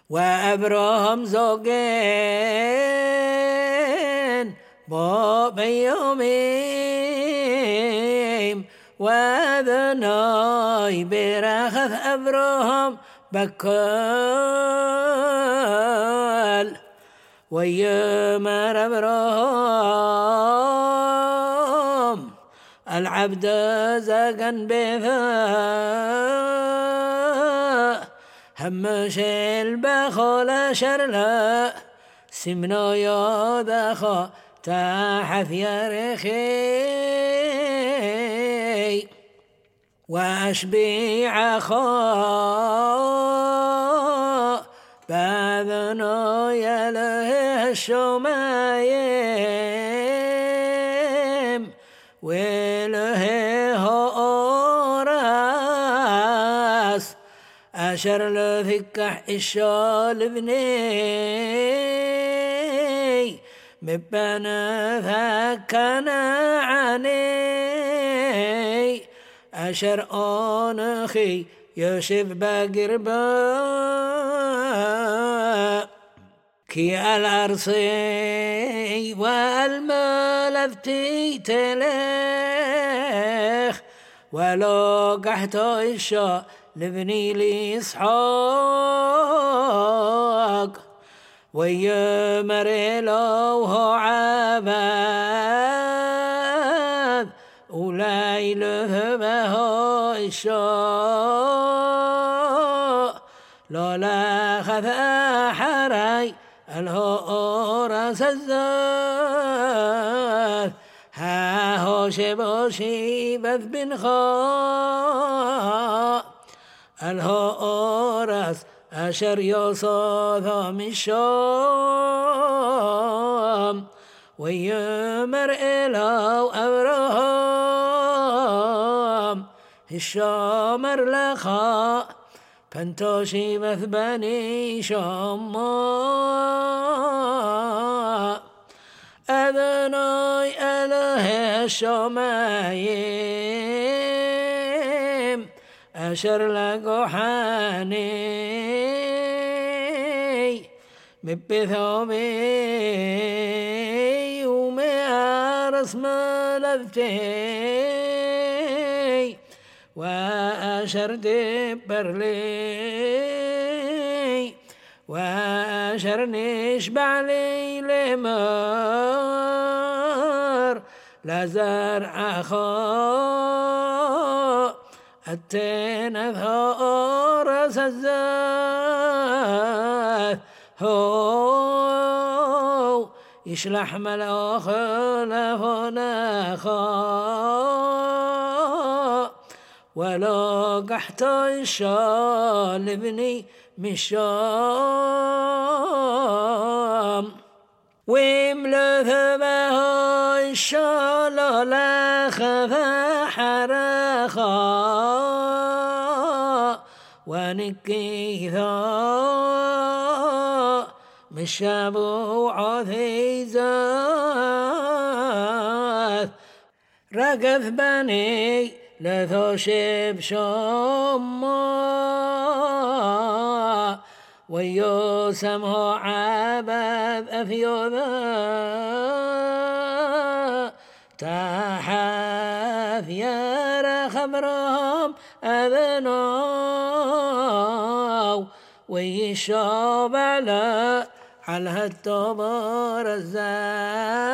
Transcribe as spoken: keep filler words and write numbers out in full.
وأبرهم زوجين بو بيوميم وذناي برخف أبرهم بكل ويمر أبرهم العبد زقن بثاء همش البخل شرلا سمنا يا ذخا تحف يرخي وأشبيع خاء باذنا يله الشمايم وله هوراس أشر لفكح الشال بني مبنا فكنا عني أشر أنخي يشف بقربا كي الأرصي والملفتي تلخ ولو قحت إشا لبني لي إسحاق ويمر له عباد أولاي لهبه إشاء لولا خذ حراي الهورس الزاد ها هو شبو شيبث بن خاء الهورس أشر يصاث من الشام ويمر إلو أبرهم الشامر لخاء فانتوشي مثبني شما أذناي أله الشمايم أشر لقحاني مبثومي ومأرس ملفتي وأشر دبر لي وأشر نشبع لي لمر لزرع خاء التين ثور سزاث هو يشلح ملاخ لهنا خاء ولو قحت الشال ابني مشام ويملث به الشال لا خفا حرخا ونكيثا مشابو عثيزاث رقف بني لثوشب شما ويوسمه عبد أفيوذا تحاف يرى خبرهم أذنو ويشاب على على التبر الزاد